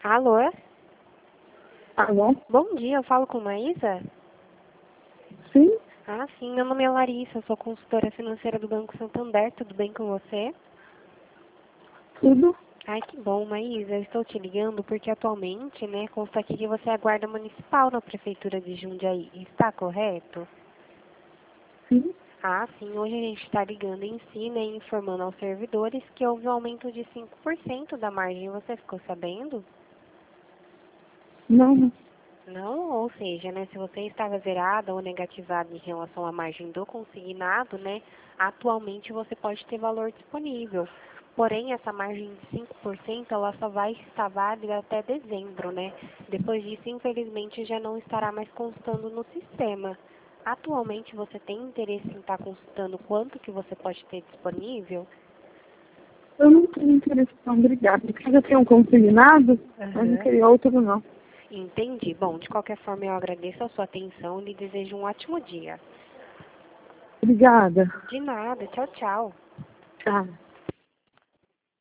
Alô? Alô? Bom dia, eu falo com Maísa? Sim, Ah, sim, meu nome é Larissa, eu sou consultora financeira do Banco Santander, tudo bem com você? tudo. Ai, que bom, Maísa, eu estou te ligando porque atualmente, né, consta aqui que você é guarda municipal na Prefeitura de Jundiaí, está correto? Sim. Ah, sim, hoje a gente está ligando em si, né, informando aos servidores que houve um aumento de 5% da margem, você ficou sabendo? Não, Não, ou seja, né, se você estava zerada ou negativada em relação à margem do consignado, né, atualmente você pode ter valor disponível. Porém, essa margem de 5% ela só vai estar válida até dezembro, né? Depois disso, infelizmente, já não estará mais constando no sistema. Atualmente, você tem interesse em estar consultando quanto que você pode ter disponível? eu não tenho interesse não, obrigada. Porque eu já tenho um consignado, mas não Aham. queria outro não. Entendi. Bom, de qualquer forma, eu agradeço a sua atenção e lhe desejo um ótimo dia. Obrigada. De nada. Tchau, tchau. Tchau.